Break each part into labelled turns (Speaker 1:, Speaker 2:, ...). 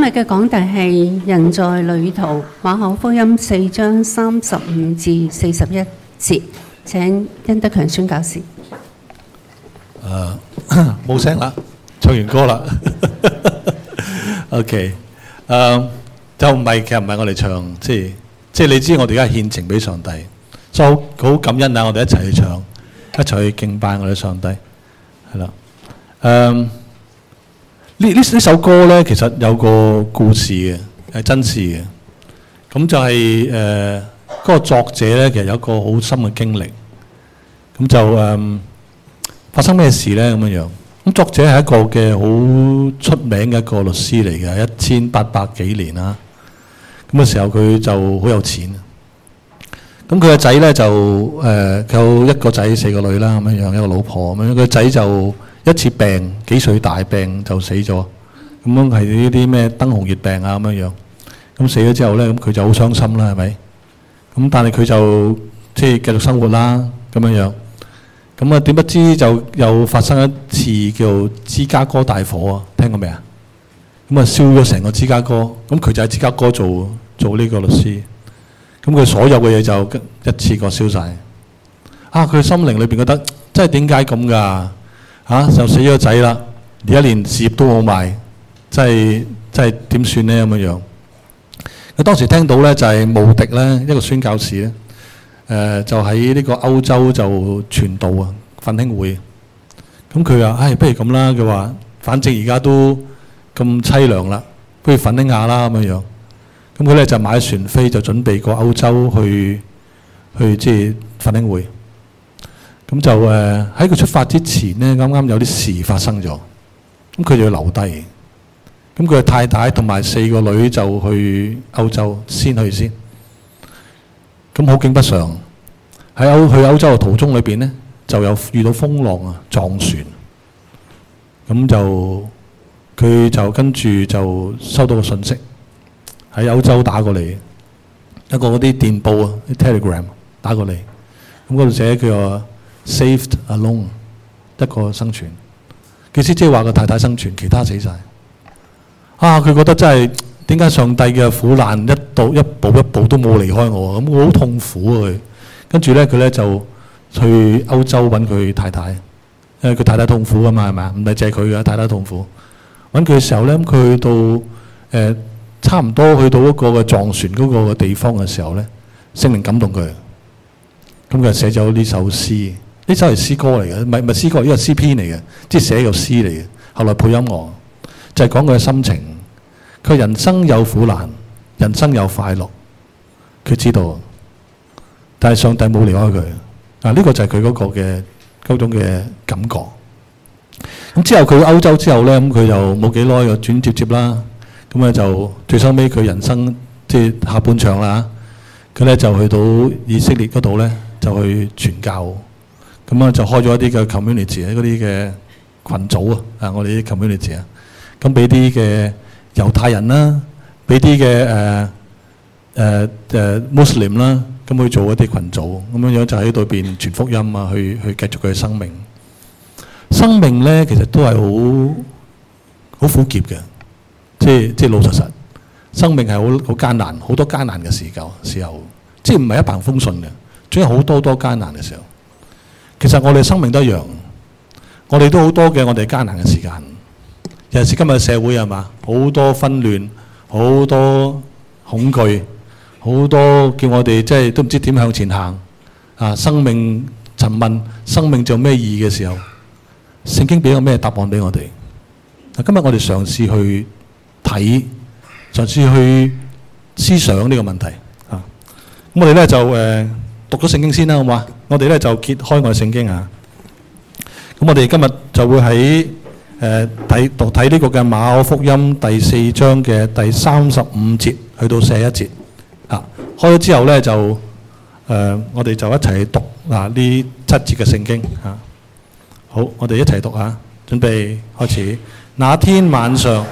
Speaker 1: 日嘅講題係人在旅途，馬可福音4章35至41節。請殷德強宣教士。
Speaker 2: 冇聲啦，唱完歌啦。OK， 就唔係，其實唔係我哋唱，即係你知我哋而家獻情俾上帝，所以好感恩啊！我哋一齊去唱，一齊去敬拜我哋上帝，係啦。呢首歌咧，其實有個故事嘅，係真事嘅。咁就係嗰個作者咧，其實有一個好深嘅經歷。咁就發生咩事咧？咁樣樣。咁作者係一個嘅好出名嘅一個律師嚟嘅，1800幾年啦。咁嘅時候佢就好有錢。咁佢個仔咧就佢有一個仔4個女啦，咁樣樣一個老婆咁樣。佢個仔就一次病，幾歲大病就死咗。咁樣係呢啲咩燈紅熱病啊咁樣樣。咁死咗之後咧，咁佢就好傷心啦，係咪？咁但係佢就即係繼續生活啦，咁樣樣。咁啊點不知就又發生一次叫芝加哥大火啊，聽過未啊？咁啊燒咗成個芝加哥。咁佢就喺芝加哥做呢個律師。咁佢所有嘅嘢就一次過燒晒。佢心靈裏邊覺得，真係點解咁㗎？就死咗個仔啦，而家連事業都冇埋，真係點算呢？咁樣樣。佢當時聽到咧就係慕迪咧一個宣教士咧，就喺呢個歐洲就傳道啊，奮興會。咁佢話：不如咁啦。佢話：反正而家都咁凄涼啦，不如奮興下啦咁樣樣。咁佢咧就買船飛，就準備過歐洲去即係奮興會。咁就喺佢出發之前呢，啱啱有啲事發生咗。咁佢就要留低。咁佢嘅太太同埋4個女就去歐洲先。咁好景不常，喺去歐洲嘅途中裏邊呢，就有遇到風浪啊，撞船。咁就佢就跟住就收到個信息，喺歐洲打過嚟，一個嗰啲電報啊，啲 Telegram 打過嚟。咁嗰度寫佢話 Saved alone， 一個生存。意思即係話個太太生存，其他死晒。佢覺得真係點解上帝嘅苦難一步一步都冇離開我，咁我好痛苦啊佢。跟住咧佢咧就去歐洲揾佢太太，因為佢太太痛苦㗎嘛，係咪啊？唔係淨係佢嘅太太痛苦。揾佢嘅時候咧，咁佢去到差唔多去到嗰個嘅撞船嗰個地方嘅時候咧，聖靈感動佢，咁佢就寫咗呢首詩。呢首係詩歌嚟嘅，唔係詩歌，呢個詩篇嚟嘅，即係寫個詩嚟嘅。後來配音樂就係講佢嘅心情。佢人生有苦難，人生有快樂，佢知道，但係上帝冇離開佢。呢個就係佢嗰個嘅嗰種嘅感覺。咁之後佢去歐洲之後咧，咁佢就冇幾耐就轉接啦。咁咧就最收尾佢人生即係下半場啦。佢咧就去到以色列嗰度咧，就去傳教。咁啊就開咗一啲嘅 community 嗰啲嘅群組啊，我哋啲 community 啊，咁俾啲嘅猶太人啦，俾啲嘅Muslim 啦，咁去做一啲群組，咁樣樣就喺度邊傳福音啊，去繼續佢嘅生命。生命咧其實都係好苦澀嘅，即係老實實，生命係好艱難，好多艱難嘅時候，即係唔係一帆風順嘅，總有好多艱難嘅時候。其實我哋生命都一樣，我哋都好多嘅我哋艱難嘅時間。尤其是今日嘅社會係嘛，好多紛亂，好多恐懼，好多叫我哋即係都唔知點向前行。生命詢問生命仲有咩意義嘅時候，聖經俾個咩答案俾我哋？今日我哋嘗試去睇，嘗試去思想呢個問題。咁我哋咧就讀咗聖經先啦，好嘛？我哋咧就揭開我哋聖經啊。咁我哋今日就會喺睇呢個嘅馬可福音第4章嘅第35節去到41節。開咗之後咧就我哋就一齊讀呢7節嘅聖經。好，我哋一齊讀下，準備開始。那天晚上，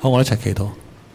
Speaker 2: 好，我哋一齊祈禱。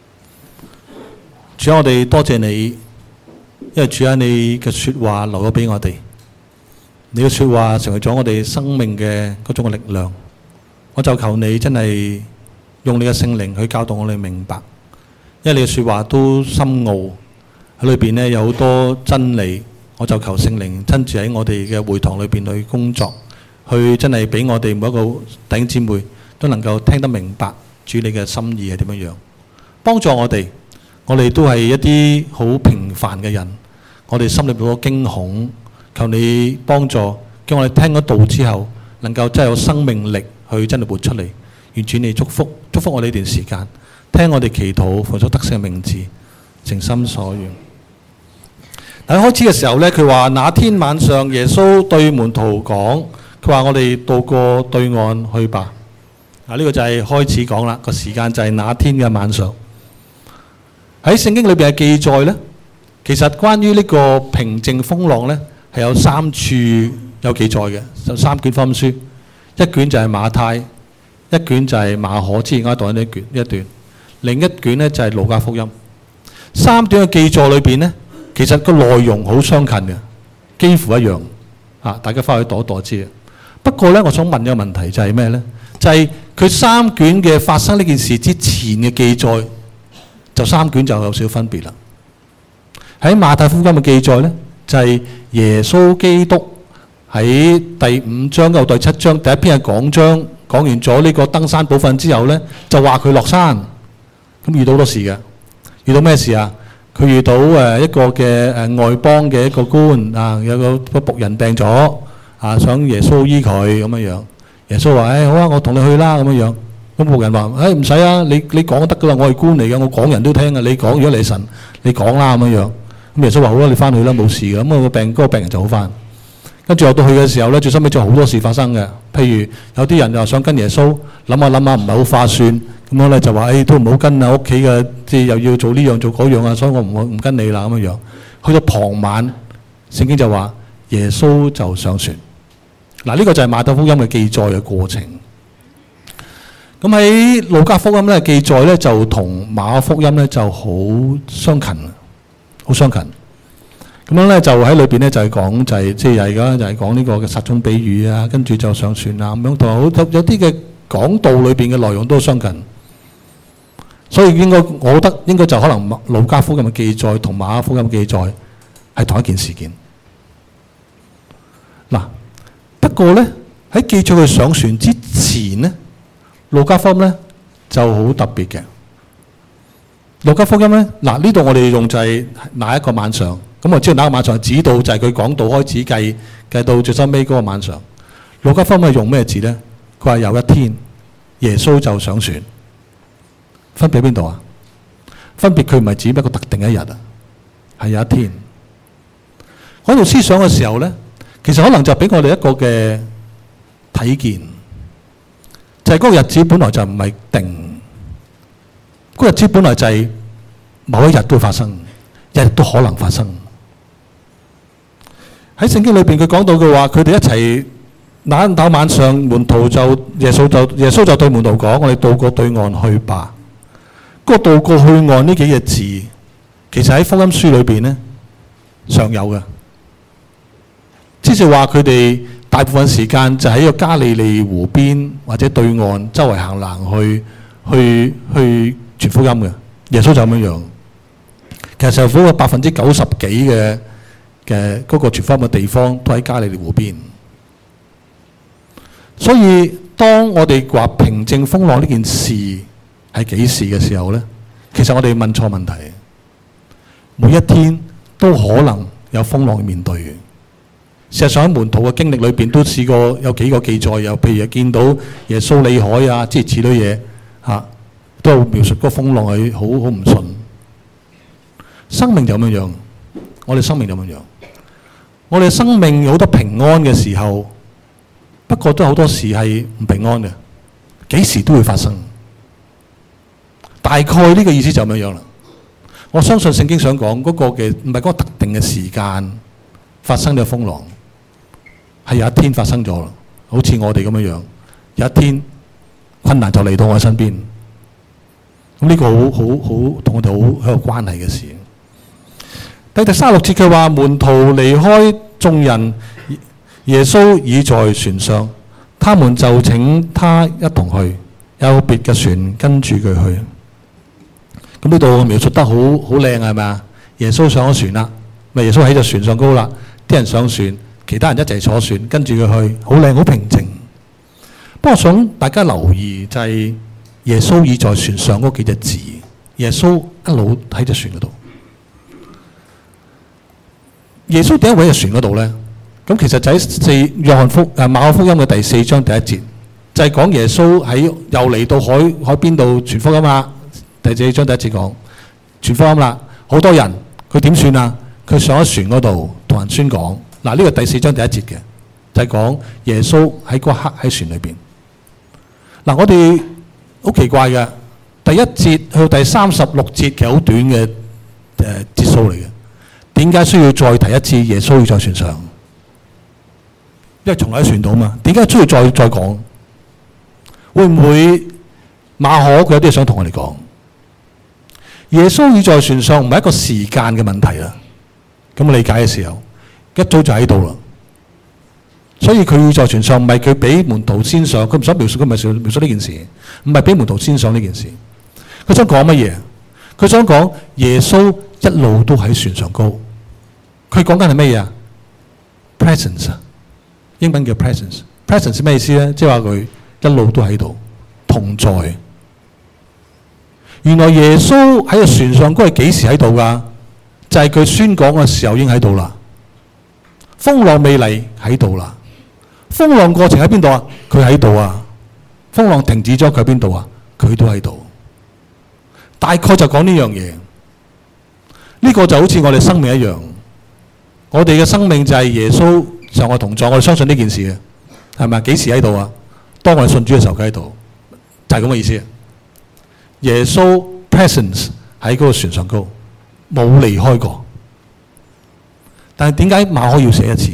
Speaker 2: 主啊，我哋多謝你，因為主啊，你嘅說話留咗俾我哋，你嘅說話成為咗我哋生命嘅嗰種嘅力量。我就求你真係用你嘅聖靈去教導我哋明白，因為你嘅說話都深奧，喺裏邊呢有好多真理。我就求聖靈親自喺我哋嘅會堂裏邊去工作，去真係俾我哋每一個弟兄姊妹都能夠聽得明白主你嘅心意係點樣樣，幫助我哋。我哋都係一啲好平凡嘅人，我哋心裏邊好驚恐，求你幫助，叫我哋聽咗道之後，能夠真係有生命力去真係活出嚟。願主你祝福我哋呢段時間，聽我哋祈禱，奉主得勝嘅名字，誠心所願。喺開始嘅時候呢，佢話那天晚上耶穌對門徒講，佢話我哋渡過對岸去吧。呢個就係開始講啦，個時間就係那天嘅晚上。喺聖經裏邊嘅記載呢，其實關於呢個平靜風浪呢，係有3處有記載嘅，有3卷福音書，一卷就係馬太，一卷就係馬可，之前我讀緊一段，另一卷呢就係路加福音。3段嘅記載裏邊呢，其實個內容好相近嘅，幾乎一樣。大家翻去讀一讀知嘅。不過呢，我想問一個問題就係咩呢？就係佢3卷嘅發生呢件事之前嘅記載，就3卷就有少少分別啦。喺馬太福音嘅記載呢，就係耶穌基督喺第5章到第7章第一篇嘅講章，講完咗呢個登山寶訓之後呢，就話佢落山，咁遇到好多事嘅。遇到咩事啊？佢遇到一個嘅外邦嘅一個官啊，有個僕人病咗啊，想耶穌醫佢咁樣樣。耶穌話：好啊，我同你去啦咁樣樣。咁僕人話：唔使啊，你講得噶啦，我係官嚟嘅，我講人都聽嘅。你講，如果你係神，你講啦咁樣樣。咁耶穌話：好啦，你翻去啦，冇事嘅。咁嗰個病人就好翻。跟住我到去嘅時候咧，最收尾仲有好多事發生嘅。譬如有啲人又想跟耶穌，諗下唔係好划算，咁我咧就話：都唔好跟啊，屋企嘅即係又要做呢樣做嗰樣啊，所以我唔跟你啦咁樣樣。去到傍晚，聖經就話耶穌就上船。嗱，呢個就係馬太福音嘅記載嘅過程。咁喺路加福音咧記載咧就同馬可福音咧就好相近，好相近。咁樣咧就喺裏邊咧就係講就係即係而家就係講呢個嘅撒種比喻啊，跟住就上船啊咁樣，同埋有啲嘅講道裏邊嘅內容都相近。所以我覺得應該就可能路加福音嘅記載同馬可福音嘅記載係同一件事件。嗱，不過咧喺記載佢上船之前咧，路加福音咧就好特別嘅。路加福音咧，嗱呢度我哋用就係哪一個晚上？咁我知道哪個晚上指到就係佢講道開始計到最收尾嗰個晚上。路加福音係用咩字咧？佢話有一天耶穌就上船。分別喺邊度啊？分別佢唔係指一個特定一日啊，係有一天。我喺度思想嘅時候咧，其實可能就俾我哋一個嘅睇見，就係嗰個日子本來就唔係定，嗰個日子本來就係某一日都會發生，日日都可能發生。喺聖經裏邊佢講到嘅話，佢哋一齊那晚上，門徒耶穌就對門徒講：我哋渡過對岸去吧。嗰個渡過去岸呢幾個字，其實喺福音書裏邊咧常有嘅，即係話佢哋大部分時間就喺個加利利湖邊或者對岸周圍行行去傳福音嘅。耶穌就咁樣。其實受苦嘅90%幾嘅嗰個傳福音嘅地方都喺加利利湖邊。所以當我哋話平靜風浪呢件事係幾時嘅時候呢？其實我哋問錯問題。每一天都可能有風浪面對嘅。事實上喺門徒嘅經歷裏邊都試過有幾個記載，又譬如見到耶穌離海啊，諸如此類嘢嚇，都有描述嗰個風浪係好唔順。生命就咁樣，我哋生命就咁樣。我哋生命有好多平安嘅時候，不過都有好多時係唔平安嘅，幾時都會發生。大概呢個意思就咁樣啦。我相信聖經想講嗰個嘅唔係嗰個特定嘅時間發生嘅風浪，係有一天發生咗啦。好似我哋咁樣，有一天困難就嚟到我身邊， 咁呢個好同我哋好有關係嘅事。第36節佢話門徒離開眾人，耶穌已在船上，他們就請他一同去，有別嘅船跟住佢去。咁呢度描述得好靚係咪啊？耶穌上咗船啦，咪耶穌喺隻船上高啦，啲人上船，其他人一齊坐船跟住佢去，好靚好平靜。不過想大家留意就係耶穌已在船上嗰幾隻字，耶穌一路喺隻船嗰度。耶穌點解會喺船嗰度咧？咁其實就喺馬可福音嘅第4章第1節，就係講耶穌喺又嚟到海邊度傳福音啦。第4章第1節講傳福音啦，好多人，佢點算啊？佢上咗船嗰度同人宣講。嗱，呢個第4章第1節嘅就係講耶穌喺嗰刻喺船裏邊。嗱，我哋好奇怪嘅，第1節去到第36節其實好短嘅節數嚟嘅。點解需要再提一次耶穌要在船上？因為從來喺船度嘛。點解需要再講？會唔會馬可佢有啲嘢想同我哋講？耶穌要在船上唔係一個時間嘅問題啦。咁我理解嘅時候，一早就喺度啦。所以佢要在船上，唔係佢俾門徒先上，佢唔想描述，佢唔係描述呢件事，唔係俾門徒先上呢件事。佢想講乜嘢？佢想講耶穌一路都喺船上高。佢講緊係乜嘢啊 ？presence， 英文叫 presence。presence 咩意思咧？即係話佢一路都喺度同在。原來耶穌喺個船上高係幾時喺度㗎？就係佢宣講嘅時候已經喺度啦。風浪未嚟喺度啦。風浪過程喺邊度啊？佢喺度啊。風浪停止咗佢喺邊度啊？佢都喺度。大概就講呢樣嘢。呢個就好似我哋生命一樣。我哋嘅生命就係耶穌就我同在，我哋相信呢件事嘅，係咪？幾時喺度啊？當我哋信主嘅時候，佢喺度，就係咁嘅意思。耶穌 presence 喺嗰個船上高，冇離開過。但係點解馬可要寫一次？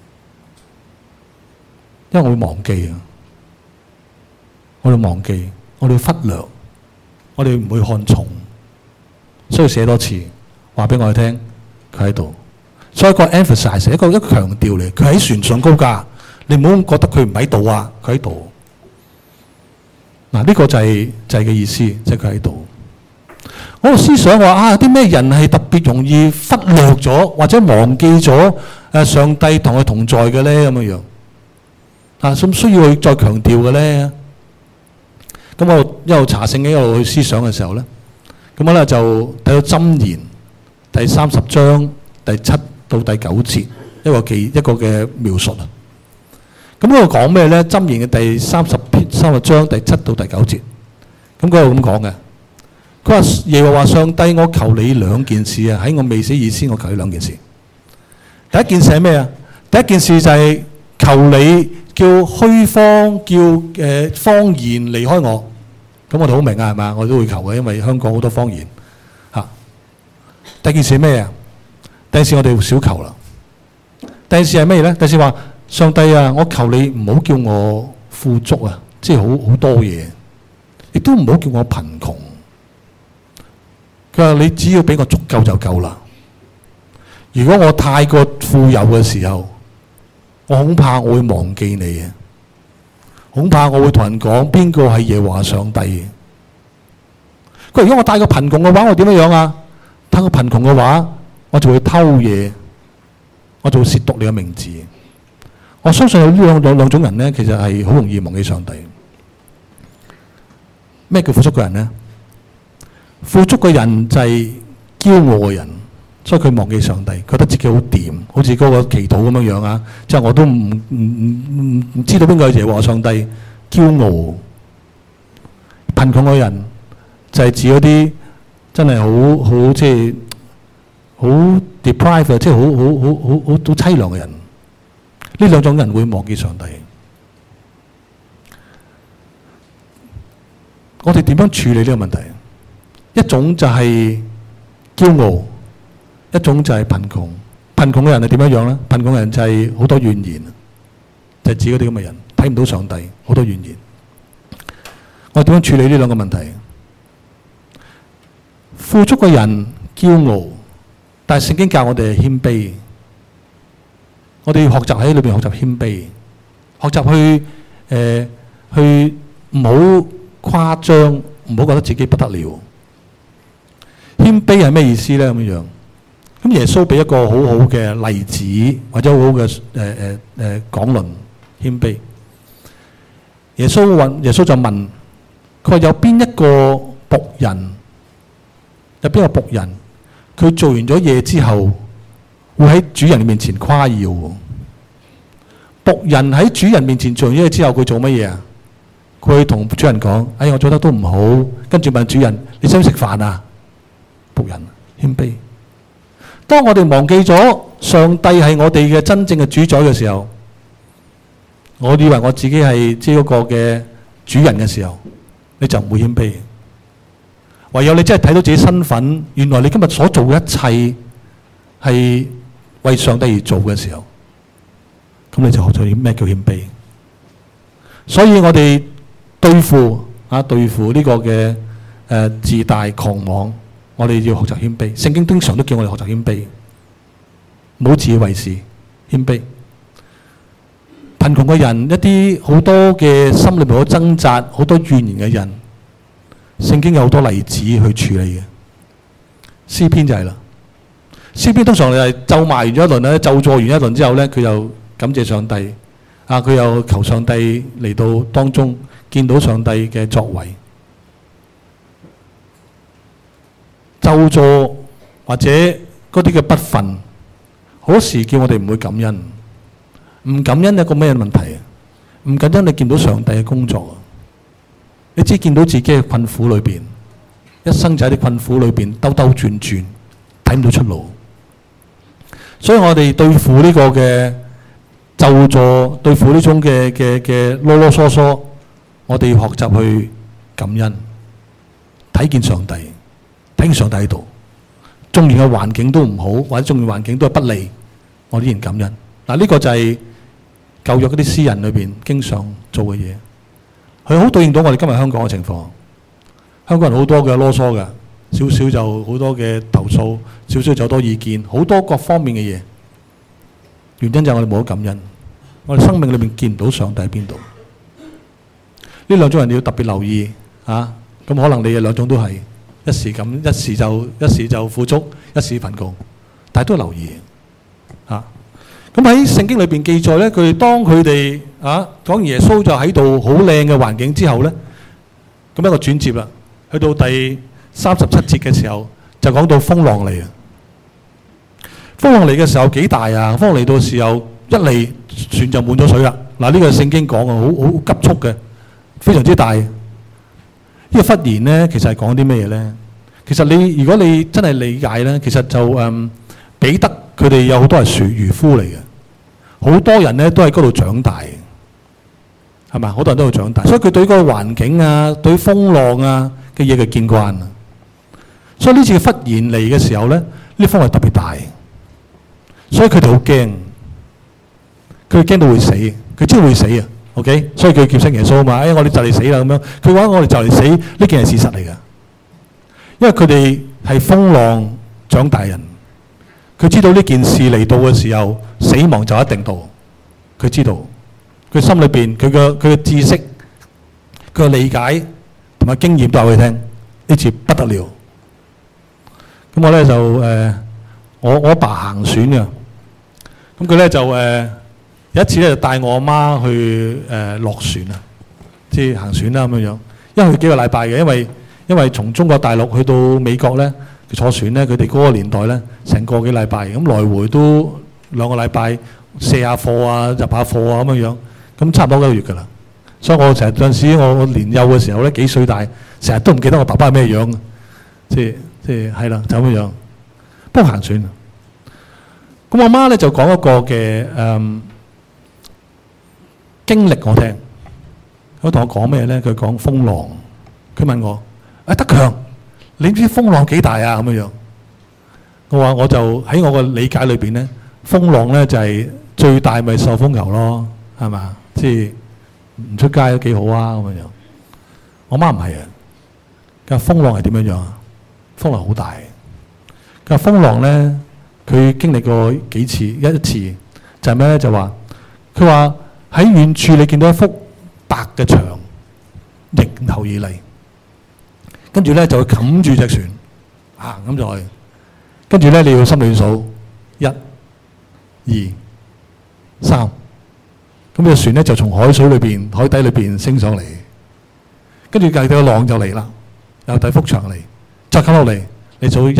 Speaker 2: 因為我會忘記啊，我哋忘記，我哋忽略，我哋唔會看重，所以寫多次，話俾我哋聽，佢喺度。所以個 emphasize 一個強調嚟，佢喺船上高㗎，你唔好覺得佢唔喺度啊，佢喺度。嗱，呢個就係嘅意思，即係佢喺度。我思想話啊，啲咩人係特別容易忽略咗或者忘記咗上帝同佢同在嘅咧，咁樣啊，咁需要去再強調嘅咧。咁我一路查聖經一路去思想嘅時候咧，咁我咧就睇到箴言第30章第7到第9節一個嘅描述啊。咁嗰度講咩咧？箴言嘅第30章第7到第9節，咁嗰度咁講嘅。佢話耶和華上帝，我求你兩件事啊！喺我未死以前，我求你兩件事。第一件事係咩啊？第一件事就係求你叫虛謊、叫謊言離開我。咁我哋好明啊，係嘛？我都會求嘅，因為香港好多謊言嚇。第二件事係咩啊？第二件事我哋少求啦。第二件事係咩咧？第二件事話上帝啊，我求你唔好叫我富足啊，即係好多嘢，亦都唔好叫我貧窮。佢話你只要俾我足夠就夠啦。如果我太過富有嘅時候，我恐怕我會忘記你啊！恐怕我會同人講邊個係耶和華上帝。佢話如果我太過貧窮嘅話，我點樣啊？太過貧窮嘅話，我就會偷嘢，我就會褻瀆你嘅名字。我相信有呢兩種人咧，其實係好容易忘記上帝。咩叫富足嘅人咧？富足嘅人就係驕傲嘅人，所以佢忘記上帝，覺得自己好掂，好似嗰個祈禱咁樣啊！即係我都唔知道邊個係耶和華上帝，驕傲。貧窮嘅人就係指嗰啲真係好即係好 deprive， 即係好凄涼嘅人。呢兩種人會忘記上帝。我哋點樣處理呢個問題？一種就係驕傲，一種就係貧窮。貧窮嘅人係點樣樣咧？貧窮嘅人就係好多怨言，就係指嗰啲咁嘅人睇唔到上帝，好多怨言。我點樣處理呢兩個問題？ 富足嘅人驕傲，但係聖經教我哋係謙卑。我哋要學習喺裏邊學習謙卑，學習去唔好誇張，唔好覺得自己不得了。謙卑係咩意思咧？咁樣，咁耶穌俾一個好好嘅例子，或者好好嘅講論謙卑。耶穌就問佢話：有邊一個僕人？有邊個僕人？佢做完咗嘢之後，會喺主人面前誇耀喎。僕人喺主人面前做完嘢之後，佢做乜嘢啊？佢同主人講：哎，我做得都唔好。跟住問主人：你想唔想食飯啊？僕人謙卑。當我哋忘記咗上帝係我哋嘅真正嘅主宰嘅時候，我以為我自己係嗰個嘅主人嘅時候，你就唔會謙卑。唯有你真係睇到自己身份，原來你今日所做嘅一切係為上帝而做嘅時候，咁你就學咗咩叫謙卑。所以我哋對付呢個嘅自大狂妄，我哋要學習謙卑。聖經經常都叫我哋學習謙卑，唔好自以為是，謙卑。貧窮嘅人，一啲好多嘅心裏面好掙扎、好多怨言嘅人，聖經有好多例子去處理嘅。詩篇就係啦，詩篇通常係咒罵完咗一輪咧，咒詛完一輪之後咧，佢又感謝上帝，佢又求上帝嚟到當中，見到上帝嘅作為。咒詛或者嗰啲嘅不忿，好多時叫我哋唔會感恩。唔感恩係一個咩問題啊？唔感恩你見到上帝嘅工作啊！你只見到自己嘅困苦裏邊，一生就喺啲困苦裏邊兜兜轉轉，睇唔到出路。所以我哋對付呢個嘅咒詛，對付呢種嘅囉囉嗦嗦，我哋要學習去感恩，睇見上帝，睇見上帝喺度。縱然嘅環境都唔好，或者縱然環境都係不利，我依然感恩。嗱，呢個就係舊約嗰啲詩人裏邊經常做嘅嘢，佢好對應到我哋今日香港嘅情況。香港人好多嘅囉嗦嘅，少少就好多嘅投訴，少少就好多意見，好多各方面嘅嘢。原因就係我哋冇得感恩，我哋生命裏面見唔到上帝喺邊度。呢兩種人你要特別留意啊！咁可能你嘅兩種都係一時咁，一時就富足，一時貧窮，但係都留意啊！咁喺聖經裏邊記載咧，當佢哋講耶穌就喺度好靚嘅環境之後咧，咁一個轉接啦，去到第37節嘅時候就講到風浪嚟啊！風浪嚟嘅時候幾大啊？風浪嚟到時候一嚟船就滿咗水啦。嗱，呢個係聖經講嘅，好急速嘅，非常之大。呢個忽然咧，其實係講啲咩嘢咧？其實如果你真係理解咧，其實就彼得佢哋有好多係漁夫嚟嘅，好多人咧都喺嗰度長大，係咪？好多人都喺度長大，所以佢對嗰個環境啊，對風浪啊嘅嘢佢見慣啊。所以呢次忽然嚟嘅時候咧，呢風係特別大，所以佢哋好驚，佢哋驚到會死，佢知道會死啊。OK， 所以佢叫聲耶穌啊嘛，我哋就嚟死啦咁樣。佢話我哋就嚟死，呢件係事實嚟㗎，因為佢哋係風浪長大人。佢知道呢件事嚟到嘅時候，死亡就一定到。佢知道，佢心裏邊佢嘅知識、佢嘅理解同埋經驗都話俾佢聽，呢次不得了。咁我咧就我阿爸行船嘅，咁佢咧就有一次咧就帶我阿媽去落船啊，即係行船啦咁樣樣。因為佢幾個禮拜嘅，因為從中國大陸去到美國咧。坐船咧，佢哋嗰個年代咧，成個幾禮拜，咁來回都2個禮拜，卸下貨啊，入下貨啊咁樣樣，咁差唔多1個月㗎啦。所以我成日有陣時，我年幼嘅時候咧，幾歲大，成日都唔記得我爸爸係咩樣，即係係啦，就咁樣樣。不過行船，咁我媽咧就講一個嘅經歷我聽。佢同我講咩咧？佢講風浪。佢問我：德強，你知風浪幾大啊？咁樣樣，我話我就喺我嘅理解裏邊咧，風浪咧就係最大咪受風球咯，係嘛？即係唔出街都幾好啊咁樣樣。我媽唔係啊，佢話風浪係點樣樣啊？ 風浪好大。佢話風浪咧，佢經歷過幾次，一次就係咩咧？就話佢話喺遠處你見到一幅白嘅牆迎頭而嚟，跟住咧就會冚住隻船行咁就去，跟住咧你要心裏數1、2、3，咁隻船咧就從海水裏邊、海底裏邊升上嚟，跟住計到個浪就嚟啦，又第幅牆嚟，再冚落嚟，你數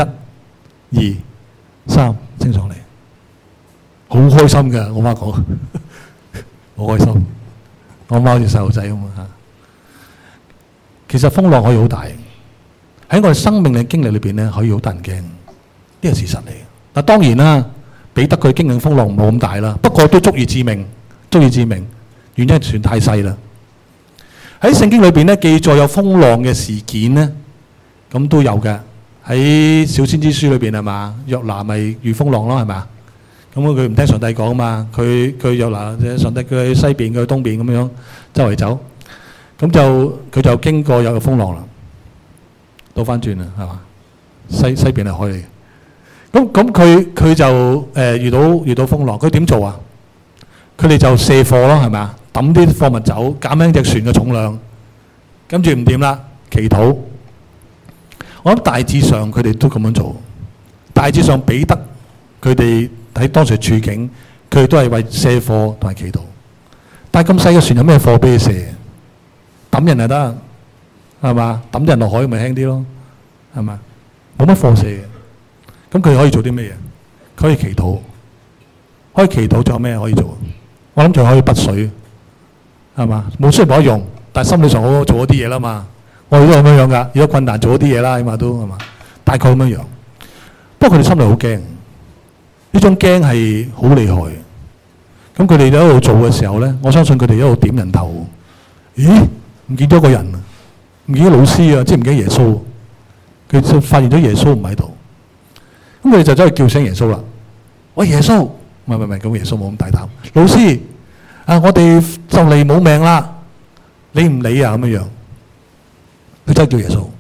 Speaker 2: 1、2、3升上嚟，好開心㗎！我媽講，好開心。我媽好似細路仔咁啊！其實風浪可以好大，喺我哋生命嘅經歷裏邊咧，可以好得人驚，呢個事實嚟。嗱，當然啦，彼得佢經歷風浪冇咁大啦，不過都足以致命，足以致命。原因係船太細啦。喺聖經裏邊咧記載有風浪嘅事件咧，咁都有嘅。喺小先知書裏邊係嘛，約拿咪遇風浪咯，係嘛？咁佢唔聽上帝講啊嘛，佢約拿上帝佢喺西邊，佢去東邊咁樣周圍走，咁就佢就經過有個風浪啦，倒翻轉啦，係嘛？西邊係海嚟嘅。咁佢就遇到風浪，佢點做啊？佢哋就卸貨咯，係咪啊？抌啲貨物走，減輕隻船嘅重量，跟住唔掂啦，祈禱。我諗大致上佢哋都咁樣做，大致上彼得佢哋喺當時處境，佢哋都係為卸貨同埋祈禱。但係咁細嘅船有咩貨俾佢卸？抌人就得，係嘛？抌人落海咪輕啲咯，係嘛？冇乜貨卸嘅，咁佢可以做啲咩嘢？佢可以祈禱，可以祈禱，仲有咩可以做？我諗仲可以拔水，係嘛？冇雖然冇得用，但係心理上我做咗啲嘢啦嘛。我哋都咁樣樣㗎，如果困難做咗啲嘢啦，起碼都係嘛？大概咁樣樣。不過佢哋心裏好驚，呢種驚係好厲害。咁佢哋一路做嘅時候咧，我相信佢哋一路點人頭。咦？唔見咗個人，唔見咗老師啊，即係唔見耶穌。佢就發現咗耶穌唔喺度，咁佢哋就走去叫醒耶穌啦。喂，耶穌，唔係，咁耶穌冇咁大膽。老師，啊，我哋就嚟冇命啦，你唔理啊咁樣樣。佢真係叫耶穌。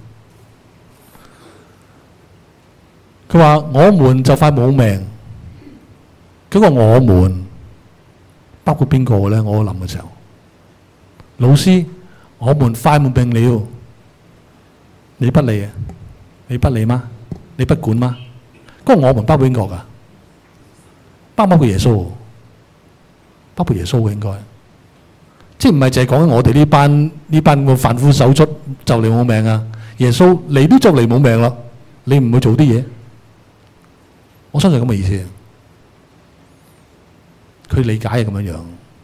Speaker 2: 佢話：我們就快冇命。嗰個我們包括邊個咧？我諗嘅時候，老師，我們快冇命了。你不理啊？你不理嗎？你不管嗎？嗰個我們包括邊個㗎？包括耶穌，包括耶穌嘅應該。即係唔係淨係講緊我哋呢班個凡夫手足就嚟冇命啊！耶穌你都就嚟冇命啦，你唔會做啲嘢，我相信咁嘅意思。佢理解係咁樣樣，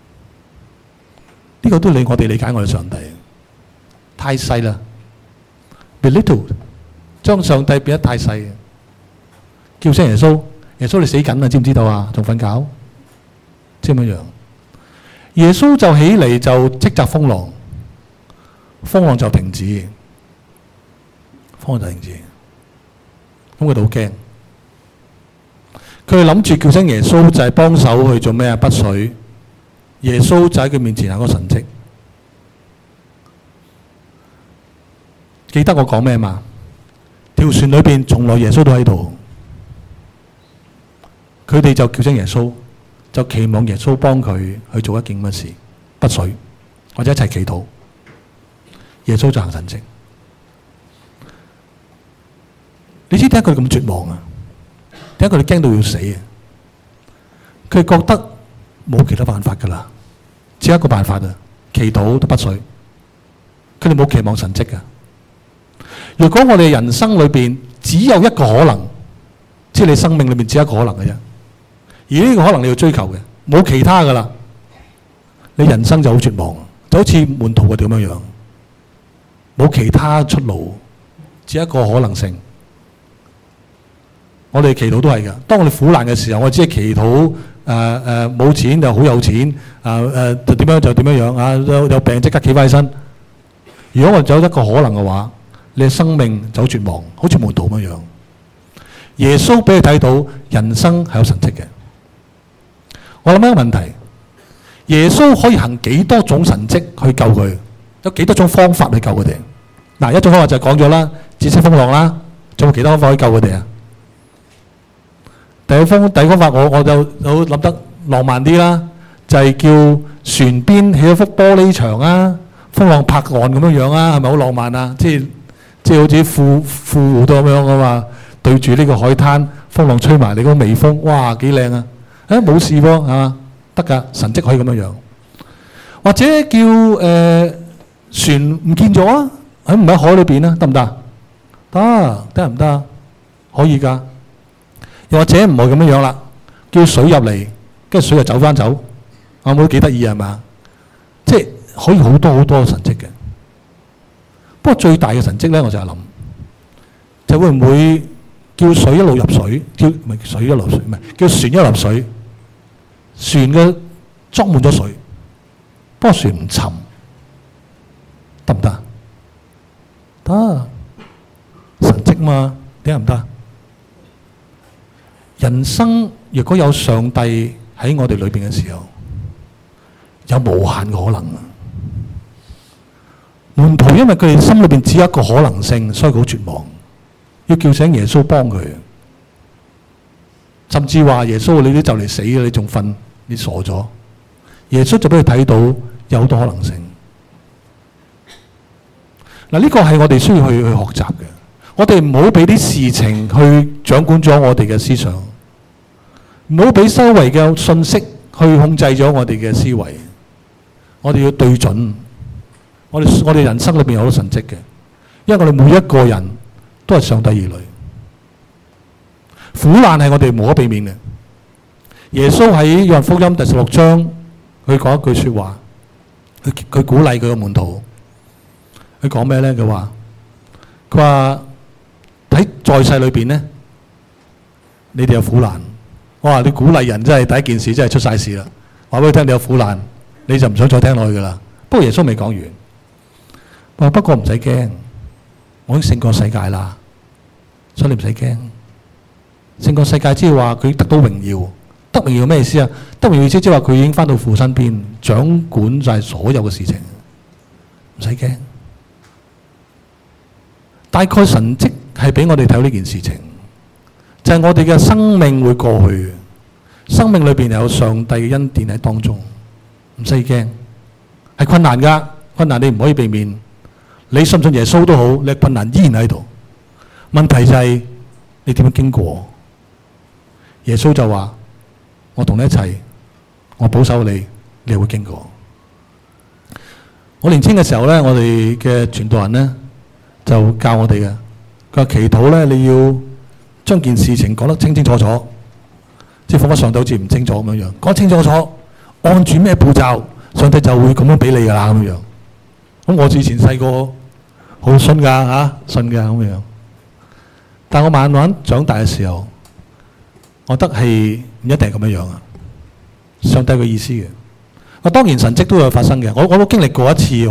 Speaker 2: 呢個都我哋理解我哋上帝太細啦 ，belittle 將上帝變得太細，叫聲耶穌，耶穌你死緊啦，知唔知道啊？仲瞓覺，即係咁樣樣。耶穌就起嚟就斥責風浪，風浪就停止，風浪就停止。咁佢哋好驚，佢哋諗住叫聲耶穌就係幫手去做咩啊？拔水。耶穌就喺佢面前行個神蹟。記得我講咩嘛？條船裏邊從來耶穌都喺度，佢哋就叫聲耶穌。就期望耶穌幫佢去做一件乜事，拔水或者一齊祈禱。耶穌就行神蹟。你知點解佢哋咁絕望啊？點解佢哋驚到要死啊？佢哋覺得冇其他辦法㗎啦，只有一個辦法啊，祈禱都拔水。佢哋冇期望神蹟㗎。如果我哋人生裏邊只有一個可能，即係你生命裏邊只有一個可能嘅啫。而呢個可能你要追求嘅，冇其他噶啦，你人生就好絕望，就好似門徒嘅點樣樣，冇其他出路，只一個可能性。我哋祈禱都係噶，當我哋苦難嘅時候，我只係祈禱冇錢就好有錢，就點樣就點樣樣啊，有病即刻企翻起身。如果我哋有一個可能嘅話，你嘅生命就好絕望，好似門徒咁樣樣。耶穌俾你睇到人生係有神蹟嘅。我諗一個問題，耶穌可以行幾多種神蹟去救佢？有幾多種方法去救佢哋？嗱，一種方法就係講咗啦，止息風浪啦， 仲有其他方法可以救佢哋啊？第二方法我就諗得浪漫啲啦，就係叫船邊起一幅玻璃牆啊，風浪拍岸咁樣啊，係咪好浪漫啊？即係好似富湖都咁樣啊嘛，對住呢個海灘，風浪吹埋你嗰個微風，哇幾靚啊！冇事喎，係嘛？得㗎，神蹟可以咁樣。或者叫船唔見咗啊？唔喺海裏邊啊？得唔得？得唔得？可以㗎。又或者唔係咁樣啦，叫水入嚟，跟住水就走翻走，有冇幾得意係嘛？即係可以好多神蹟嘅。不過最大嘅神蹟咧，我就係諗，就會唔會叫水一路入水，叫船一路入水，船嘅裝滿咗水，不過船唔沉，得唔得？得，神蹟嘛，點解唔得？人生若果有上帝喺我哋裏邊嘅時候，有無限嘅可能啊！門徒因為佢哋心裏邊只有一個可能性，所以佢好絕望，要叫醒耶穌幫佢，甚至話耶穌，你都就嚟死嘅，你仲瞓，你傻咗？耶穌就俾佢睇到有好多可能性。嗱，呢個係我哋需要去學習嘅。我哋唔好俾啲事情去掌管咗我哋嘅思想，唔好俾周圍嘅信息去控制咗我哋嘅思維。我哋要對準，我哋人生裏邊有好多神蹟嘅，因為我哋每一個人都係上帝兒女。苦難係我哋無可避免嘅。耶穌喺約翰福音第16章，佢講一句説話，佢鼓勵佢嘅門徒。佢講咩咧？佢話喺在世裏邊咧，你哋有苦難。我話你鼓勵人真係第一件事，真係出晒事啦。話俾佢聽你有苦難，你就唔想再聽落去噶啦。不過耶穌未講完，不過唔使驚，我已經勝過世界啦，所以你唔使驚。勝過世界即係話佢得到榮耀，得榮耀咩意思啊？得榮耀即係話佢已經翻到父身邊，掌管晒所有嘅事情，唔使驚。大概神蹟係俾我哋睇到呢件事情，就係我哋嘅生命會過去，生命裏邊有上帝嘅恩典喺當中，唔使驚。係困難㗎，困難你唔可以避免。你信唔信耶穌都好，你困難依然喺度。問題就係你點樣經過？耶穌就話：我同你一齊，我保守你，你會經過。我年輕嘅時候咧，我哋嘅傳道人咧就教我哋嘅，佢話祈禱咧你要將件事情講得清清楚楚，即係彷彿上帝好似唔清楚咁樣樣，講清楚楚，按住咩步驟，上帝就會咁樣俾你㗎啦咁樣。咁我以前細個好信㗎嚇，信㗎咁樣。但我慢慢長大嘅時候，我覺得係唔一定係咁樣樣啊。上帝嘅意思嘅，啊當然神蹟都有發生嘅。我都經歷過一次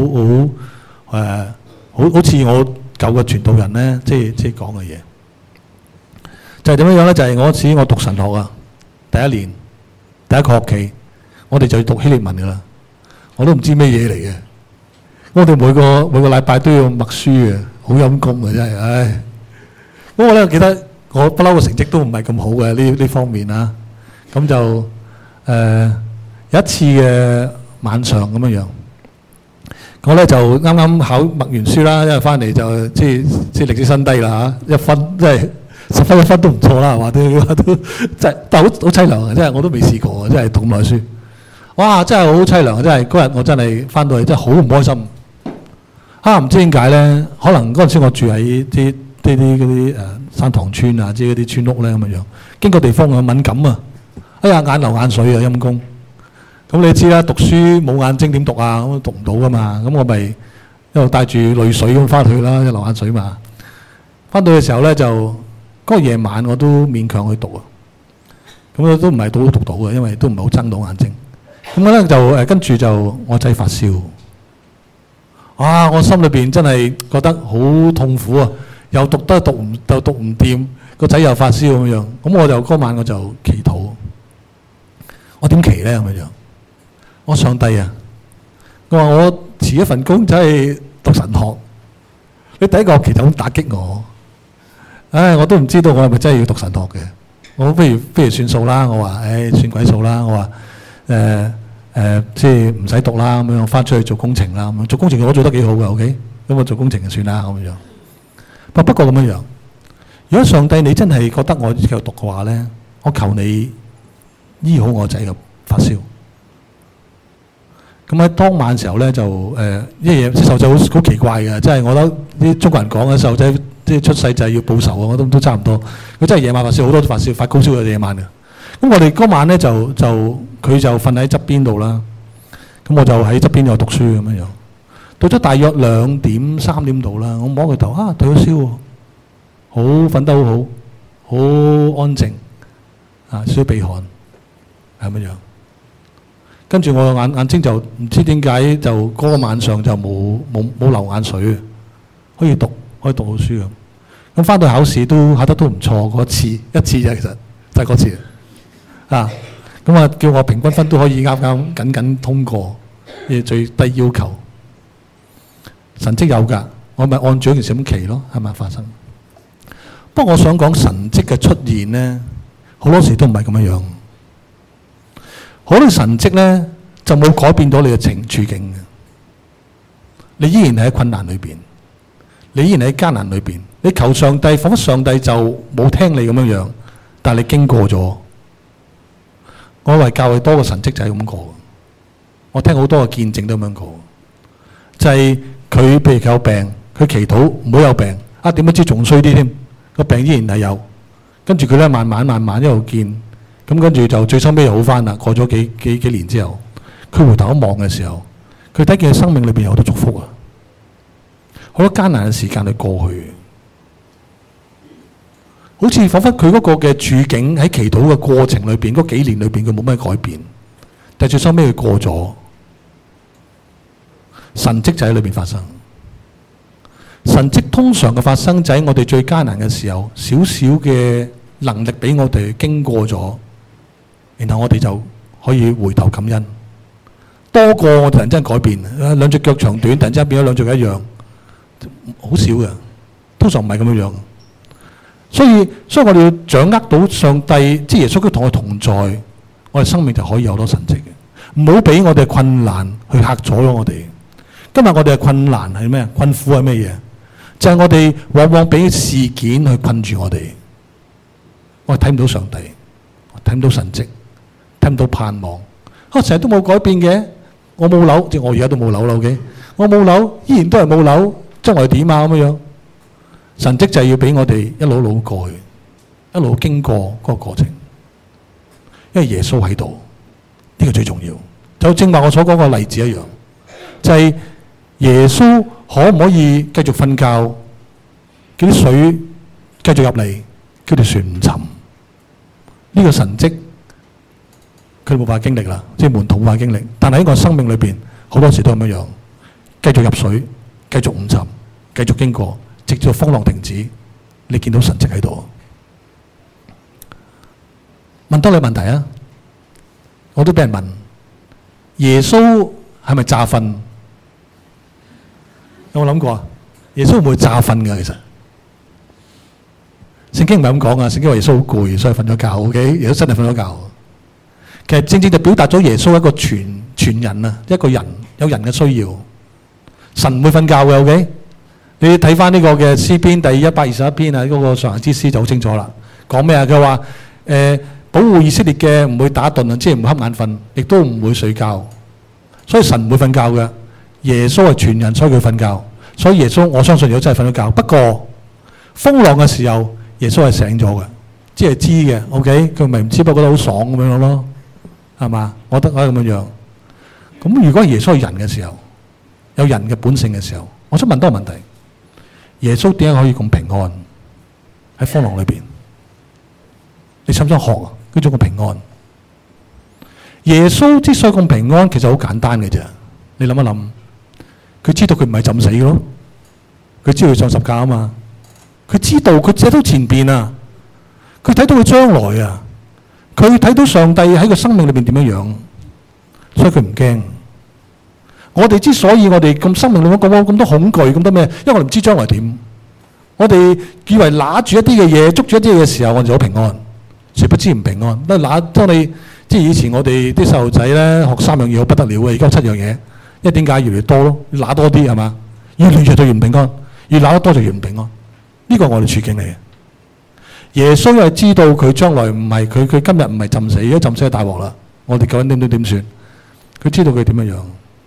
Speaker 2: 好似我舊嘅傳道人咧，即係講嘅嘢，就係點樣樣咧？就係嗰時我讀神學啊，第一年第一個學期，我哋就要讀希臘文㗎啦。我都唔知咩嘢嚟嘅。我哋每個禮拜都要默書嘅，好陰功嘅真係，唉！咁我咧記得我不嬲嘅成績都唔係咁好嘅呢方面啊。咁就有一次嘅晚上咁樣樣，我咧就啱啱考默完書啦，因為翻嚟就即係歷史新低啦嚇，1分即係10分1分都唔錯啦，係嘛？都真係，但係好凄涼啊！真係我都未試過啊！真係讀咁耐書，哇！真係好凄涼啊！真係嗰日我真係翻到嚟真係好唔開心。唔知點解咧？可能嗰陣時我住喺啲嗰啲山塘村啊，即係嗰啲村屋咧咁樣樣，經過地方啊敏感啊，哎呀眼流眼水啊陰公。咁你知啦，讀書冇眼睛點讀啊？咁讀唔到噶嘛。咁我咪一路帶住淚水咁翻去啦，一流眼水嘛。翻到嘅時候咧，就嗰個夜晚我都勉強去讀啊。咁我都唔係都讀到嘅，因為都唔係好睜到眼睛。咁我咧就跟住就我仔發燒。我心裏邊真係覺得好痛苦啊！又讀唔掂，個仔又發燒咁樣。咁我就嗰晚我就祈禱。我點祈咧咁樣？我上帝啊！我話我辭一份工，走去讀神學。你第一個學期就咁打擊我， 我都唔知道我係咪真係要讀神學嘅。我不如算數啦。我話算鬼數啦。我話即係唔使讀啦，咁樣翻出去做工程啦。咁做工程我做得幾好嘅 ，OK。咁我做工程就算啦，咁樣。不過咁樣，如果上帝你真係覺得我繼續讀嘅話咧，我求你醫好我仔嘅發燒。咁喺當晚時候咧就細路仔好奇怪嘅，即係我覺得啲中國人講嘅細路仔即係出世就係要報仇啊，我都差唔多。佢真係夜晚發燒，好多發燒，發高燒嘅夜晚嘅。咁我哋嗰晚咧佢就瞓喺側邊度啦。咁我就喺側邊度讀書咁樣。到咗大約2點3點度啦，我摸佢頭退咗燒喎，好瞓得好好，好安靜少少鼻鼾係咁樣。跟住我眼睛就唔知點解就嗰個晚上就冇流眼水，可以讀好書咁。咁翻到考試都考得都唔錯，嗰一次啫，其實就係嗰次咁叫我平均分都可以啱緊通過，最低要求。神蹟有㗎，我咪按住一件事咁祈咯，係咪發生？不過我想講神蹟嘅出現咧，好多時都唔係咁樣。好多神蹟咧就冇改變到你嘅處境嘅，你依然係喺困難裏邊，你依然喺艱難裏邊。你求上帝，彷彿上帝就冇聽你咁樣，但係你經過咗。我為教會多個神蹟就係咁過，我聽好多個見證都咁樣過，就係佢譬如佢有病，佢祈禱唔好有病，點不知仲衰啲添，個病依然係有，跟住佢咧慢慢一路見。咁跟住就最收尾又好翻啦。過咗幾年之後，佢回頭一望嘅時候，佢睇見生命裏邊有好多祝福啊，好多艱難嘅時間去過去，好似彷彿佢嗰個嘅處境喺祈禱嘅過程裏邊嗰幾年裏邊佢冇咩改變，但係最收尾佢過咗，神蹟就喺裏邊發生。神蹟通常嘅發生就喺我哋最艱難嘅時候，少少嘅能力俾我哋經過咗。然後我哋就可以回頭感恩，多過我突然間改變，兩隻腳長短突然間變咗兩隻腳一樣，好少嘅，通常唔係咁樣。所以我哋要掌握到上帝，即係耶穌基督同我同在，我哋生命就可以有好多神蹟嘅。唔好俾我哋困難去嚇阻咗我哋。今日我哋嘅困難係咩？困苦係咩嘢？就係我哋往往俾事件去困住我哋，我哋睇唔到上帝，睇唔到神蹟。睇唔到盼望，成日都冇改變嘅。我冇樓，即係我而家都冇樓啦。OK，我冇樓，依然都係冇樓，將來點啊咁樣？神蹟就係要俾我哋一路過去，一路經過嗰個過程，因為耶穌喺度，呢個最重要。就正話我所講個例子一樣，就係耶穌可唔可以繼續瞓覺，叫啲水繼續入嚟，叫條船唔沉？呢個神蹟。佢冇辦法經歷啦，即係門徒冇辦法經歷。但係喺個生命裏邊，好多時都係咁樣，繼續入水，繼續唔沉，繼續經過，直至風浪停止，你見到神蹟喺度。問多你問題啊！我都俾人問，耶穌係咪詐瞓？有冇諗過啊？耶穌會唔會詐瞓㗎？其實聖經唔係咁講啊！聖經話耶穌好攰，所以瞓咗覺。OK， 耶穌真係瞓咗覺。其實正正就表達咗耶穌一個全人啊，一個人有人嘅需要。神唔會瞓覺嘅 ，OK？ 你睇翻呢個嘅詩篇第121篇啊，嗰個上行之詩就好清楚啦。講咩啊？佢話保護以色列嘅唔會打盹啊，即係唔瞌眼瞓，亦都唔會睡覺。所以神唔會瞓覺嘅。耶穌係全人，所以佢瞓覺。所以耶穌我相信如果真係瞓咗覺，不過風浪嘅時候，耶穌係醒咗嘅，即係知嘅 ，OK？ 佢咪唔知，不過覺得好爽咁樣咯。係嘛？我覺得可以咁樣。咁如果耶穌係人嘅時候，有人嘅本性嘅時候，我想問多個問題：耶穌點解可以咁平安喺風浪裏邊？你想唔想學啊？嗰種嘅平安？耶穌之所以咁平安，其實好簡單嘅啫。你諗一諗，佢知道佢唔係浸死嘅咯，佢知道佢上十架啊嘛，佢知道佢睇到前邊啊，佢睇到佢將來啊。佢睇到上帝喺個生命裏邊點樣樣，所以佢唔驚。我哋之所以我哋咁生命裏面咁多恐懼咁多咩，因為我哋唔知將來點， 我哋以為拿住一啲嘅嘢，捉住一啲嘢嘅時候，我哋就好平安，殊不知唔平安。當你即係以前我哋啲細路仔咧學3樣嘢好不得了嘅，而家7樣嘢，因為點解越嚟越多咯？拿多啲係嘛？越嚟越就越唔平安，越拿得多就越唔平安。呢個係我哋處境嚟嘅。耶穌係知道佢將來唔係佢今日唔係浸死，而家浸死就大鑊啦。我哋究竟點算？佢知道佢點樣，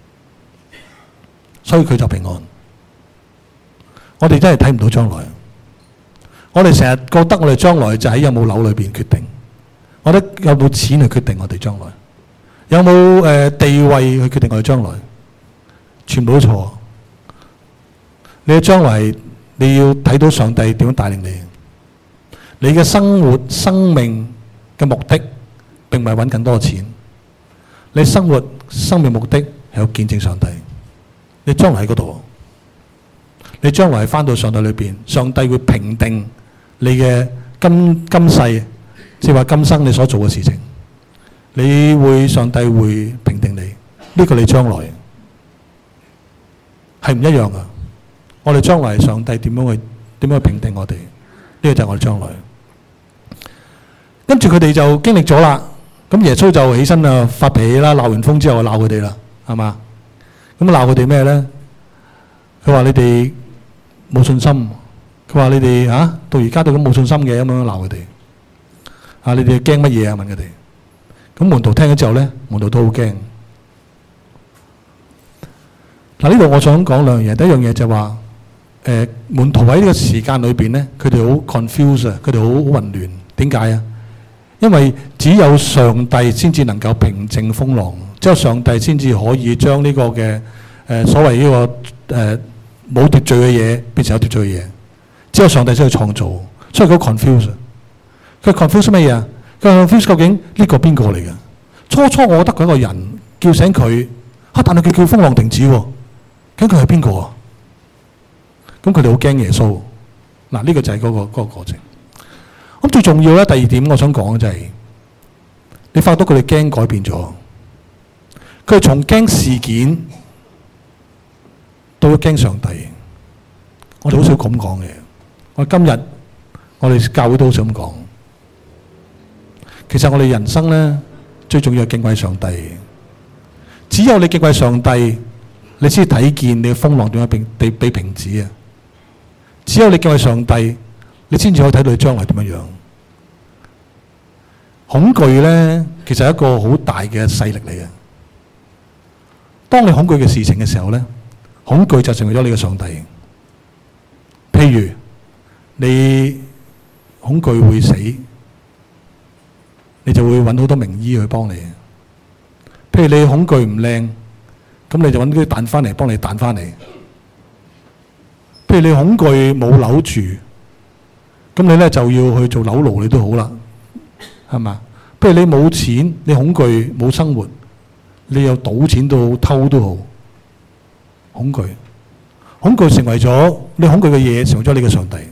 Speaker 2: 所以佢就平安。我哋真係睇唔到將來。我哋成日覺得我哋將來就喺有冇樓裏邊決定，我覺得有冇錢去決定我哋將來，有冇地位去決定我哋將來，全部都錯。你嘅將來你要睇到上帝點樣帶領你。你嘅生活生命嘅目的並唔係揾更多錢，你生活生命目的係要見證上帝。你將來喺嗰度，你將來係返到上帝裏邊，上帝會評定你嘅今世，即係話今生你所做嘅事情，上帝會評定你。呢個你將來係唔一樣噶。我哋將來上帝點樣去評定我哋？呢個就係我哋將來。跟住佢哋就經歷咗啦，咁耶穌就起身啊發脾氣啦，鬧完風之後就鬧佢哋啦，係嘛？咁鬧佢哋咩咧？佢話你哋冇信心，佢話你哋到而家都咁冇信心嘅，咁樣鬧佢哋。你哋驚乜嘢啊？問佢哋。咁門徒聽咗之後咧，門徒都好驚。呢度我想講兩樣嘢，第一樣嘢就係話，門徒喺呢個時間裏邊咧，佢哋好 confused 啊，佢哋好混亂。點解啊？因為只有上帝先至能夠平靜風浪，只有上帝先至可以將呢個嘅所謂呢個冇秩序嘅嘢變成有秩序嘅嘢，只有上帝先去創造，所以佢好 confused。佢 confused 乜嘢啊？佢 confused 究竟呢個邊個嚟嘅？初我覺得佢一個人叫醒佢，但係佢叫風浪停止喎，究竟佢係邊個啊？咁佢哋好驚耶穌。呢個就係嗰個過程。咁最重要咧，第二點我想講嘅就係，你發覺到佢哋驚改變咗，佢哋從驚事件到咗驚上帝。我哋好少咁講嘅。我今日我哋教會都好少咁講。其實我哋人生咧最重要係敬畏上帝。只有你敬畏上帝，你先睇見你嘅風浪點樣被停止啊！只有你敬畏上帝，你先至可以睇到你將來點樣樣。恐懼咧，其實係一個好大嘅勢力嚟嘅。當你恐懼嘅事情嘅時候咧，恐懼就成為咗你嘅上帝。譬如你恐懼會死，你就會揾好多名醫去幫你。譬如你恐懼唔靚，咁你就揾啲彈翻嚟幫你彈翻嚟。譬如你恐懼冇樓住，咁你咧就要去做樓奴，你都好啦，係嘛？譬如你冇錢，你恐懼冇生活，你又賭錢都好，偷都好，恐懼成為咗你恐懼嘅嘢，成為咗你嘅上帝。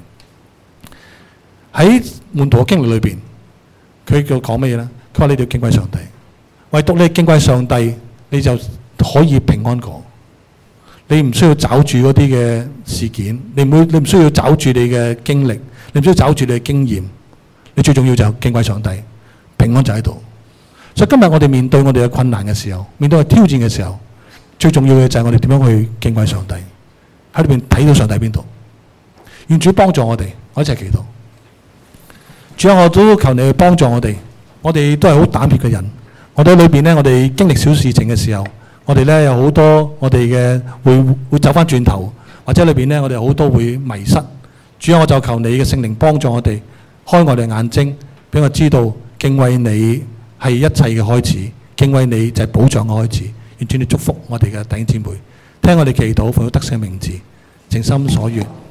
Speaker 2: 喺門徒嘅經歷裏邊，佢叫講乜嘢咧？佢話你哋要敬畏上帝，唯獨你敬畏上帝，你就可以平安過。你唔需要找住嗰啲嘅事件，你唔需要找住你嘅經歷，你唔需要找住你嘅經驗，你最重要就係敬畏上帝，平安就喺度。所以今日我哋面對我哋嘅困難嘅時候，面對挑戰嘅時候，最重要嘅就係我哋點樣去敬畏上帝，喺裏邊睇到上帝邊度。願主幫助我哋，我一齊祈禱。主啊，我都求你去幫助我哋。我哋都係好膽怯嘅人，我哋喺裏邊咧，我哋經歷小事情嘅時候，我哋咧有好多我哋嘅會走翻轉頭，或者裏邊咧我哋好多會迷失。主啊，我就求你嘅聖靈幫助我哋，開我哋眼睛，俾我知道敬畏你係一切嘅開始，敬畏你就係保障嘅開始。願主你祝福我哋嘅弟兄姊妹，聽我哋祈禱，奉得勝名字，誠心所願。